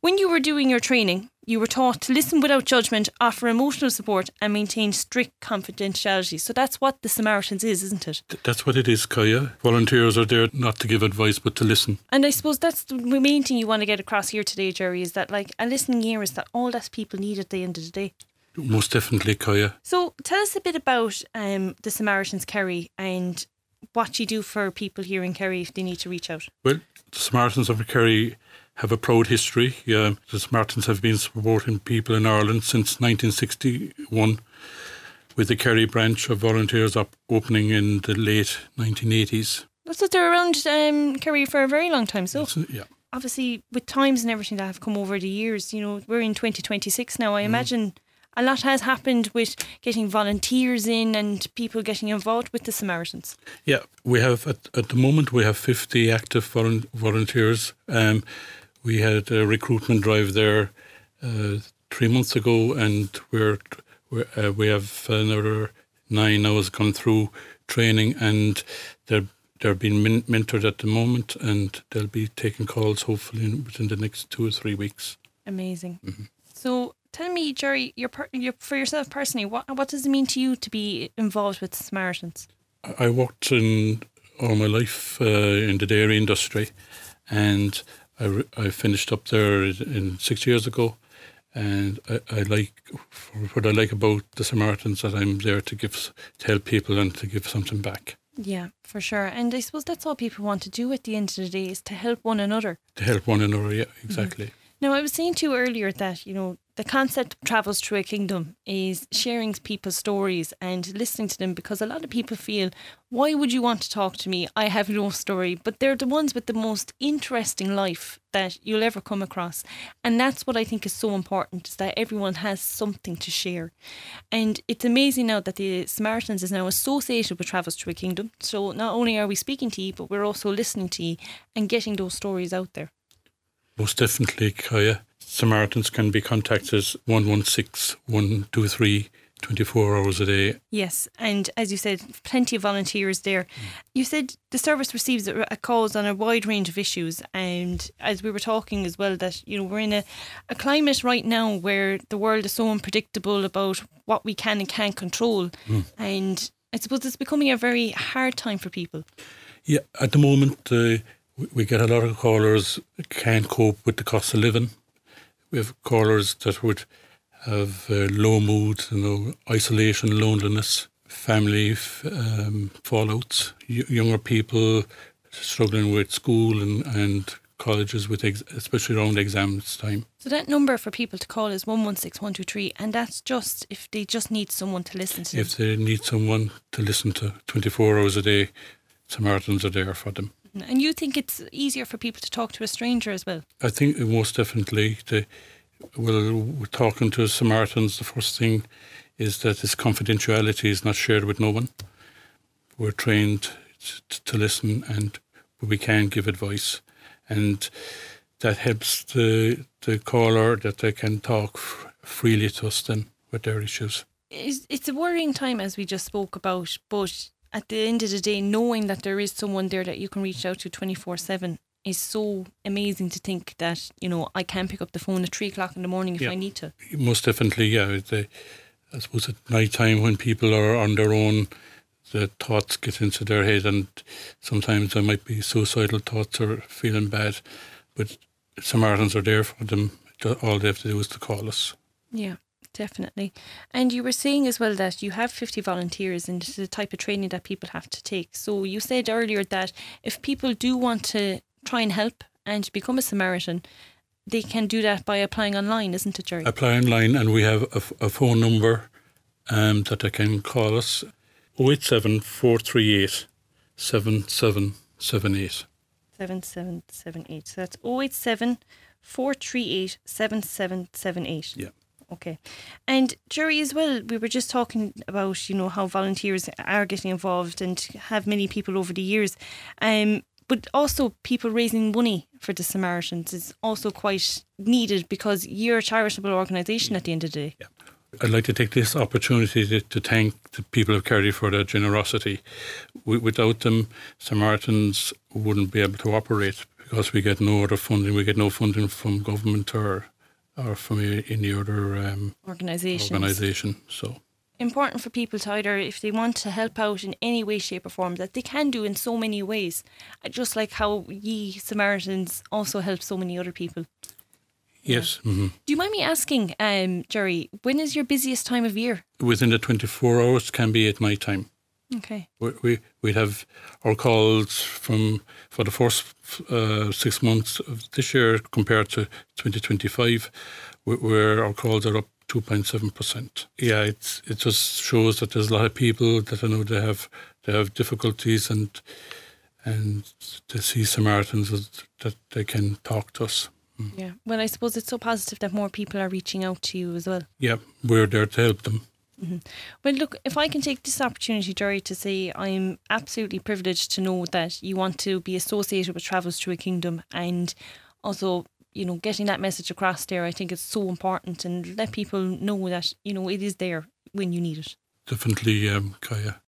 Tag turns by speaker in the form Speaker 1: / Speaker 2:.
Speaker 1: When you were doing your training, you were taught to listen without judgment, offer emotional support and maintain strict confidentiality. So that's what the Samaritans is, isn't it?
Speaker 2: That's what it is, Kaya. Volunteers are there not to give advice but to listen.
Speaker 1: And I suppose that's the main thing you want to get across here today, Jerry, is that like a listening ear is that all that people need at the end of the day.
Speaker 2: Most definitely, Kaya.
Speaker 1: So tell us a bit about the Samaritans Kerry and what you do for people here in Kerry if they need to reach out.
Speaker 2: Well, the Samaritans of Kerry have a proud history. The Samaritans have been supporting people in Ireland since 1961, with the Kerry branch of volunteers opening in the late 1980s.
Speaker 1: So they're around Kerry for a very long time. So
Speaker 2: yeah.
Speaker 1: Obviously with times and everything that have come over the years, we're in 2026 now. I imagine a lot has happened with getting volunteers in and people getting involved with the Samaritans.
Speaker 2: Yeah, we have at the moment we have 50 active volunteers. We had a recruitment drive there 3 months ago, and we have another 9 now has gone through training, and they're being mentored at the moment, and they'll be taking calls hopefully within the next 2 or 3 weeks.
Speaker 1: Amazing. Mm-hmm. So tell me, Jerry, for yourself personally, what does it mean to you to be involved with the Samaritans?
Speaker 2: I worked all my life in the dairy industry, and I finished up there in 6 years ago, and what I like about the Samaritans that I'm there to help people and to give something back.
Speaker 1: Yeah, for sure. And I suppose that's all people want to do at the end of the day, is to help one another.
Speaker 2: To help one another, yeah, exactly.
Speaker 1: Mm-hmm. Now, I was saying to you earlier that, the concept of Travels Through a Kingdom is sharing people's stories and listening to them, because a lot of people feel, why would you want to talk to me? I have no story. But they're the ones with the most interesting life that you'll ever come across. And that's what I think is so important, is that everyone has something to share. And it's amazing now that the Samaritans is now associated with Travels Through a Kingdom. So not only are we speaking to you, but we're also listening to you and getting those stories out there.
Speaker 2: Most definitely, Kaya. Samaritans can be contacted 116 123 24 hours a day.
Speaker 1: Yes, and as you said, plenty of volunteers there. You said the service receives calls on a wide range of issues, and as we were talking as well, that we're in a climate right now where the world is so unpredictable about what we can and can't control, and I suppose it's becoming a very hard time for people.
Speaker 2: Yeah, at the moment we get a lot of callers that can't cope with the cost of living. We have callers that would have low mood, isolation, loneliness, family fallouts, younger people struggling with school and colleges, especially around exams time.
Speaker 1: So that number for people to call is 116 123, and that's just if they just need someone to listen to them.
Speaker 2: If they need someone to listen to 24 hours a day, Samaritans are there for them.
Speaker 1: And you think it's easier for people to talk to a stranger as well?
Speaker 2: I think most definitely. We're talking to Samaritans, the first thing is that this confidentiality is not shared with no one. We're trained to listen, but we can give advice. And that helps the caller, that they can talk freely to us then with their issues.
Speaker 1: It's a worrying time, as we just spoke about, but at the end of the day, knowing that there is someone there that you can reach out to 24/7 is so amazing, to think that, I can pick up the phone at 3 o'clock in the morning if I need to.
Speaker 2: Most definitely, yeah. I suppose at night time when people are on their own, the thoughts get into their head, and sometimes there might be suicidal thoughts or feeling bad, but Samaritans are there for them. All they have to do is to call us.
Speaker 1: Yeah. Definitely. And you were saying as well that you have 50 volunteers, and this is the type of training that people have to take. So you said earlier that if people do want to try and help and become a Samaritan, they can do that by applying online, isn't it, Jerry?
Speaker 2: Apply online, and we have a phone number that they can call us, 087 438 7778.
Speaker 1: 7778. So that's 087 438 7778.
Speaker 2: Yeah.
Speaker 1: Okay. And Jerry, as well, we were just talking about, how volunteers are getting involved and have many people over the years. But also people raising money for the Samaritans is also quite needed, because you're a charitable organisation at the end of the day.
Speaker 2: Yeah. I'd like to take this opportunity to thank the people of Kerry for their generosity. Without them, Samaritans wouldn't be able to operate, because we get no other funding. We get no funding from government or from any other organisation. So
Speaker 1: important for people to either, if they want to help out in any way, shape or form, that they can do in so many ways, just like how ye Samaritans also help so many other people.
Speaker 2: Yes.
Speaker 1: Yeah. Mm-hmm. Do you mind me asking, Jerry, when is your busiest time of year?
Speaker 2: Within the 24 hours can be at night time.
Speaker 1: Okay.
Speaker 2: We'd have our calls for the first 6 months of this year compared to 2025, where our calls are up 2.7%. Yeah, it just shows that there's a lot of people that I know they have difficulties and they see Samaritans that they can talk to us.
Speaker 1: Yeah, well, I suppose it's so positive that more people are reaching out to you as well.
Speaker 2: Yeah, we're there to help them.
Speaker 1: Mm-hmm. Well, look, if I can take this opportunity, Jerry, to say I'm absolutely privileged to know that you want to be associated with Travels Through a Kingdom, and also, you know, getting that message across there, I think it's so important, and let people know that, you know, it is there when you need it.
Speaker 2: Definitely, Kaya.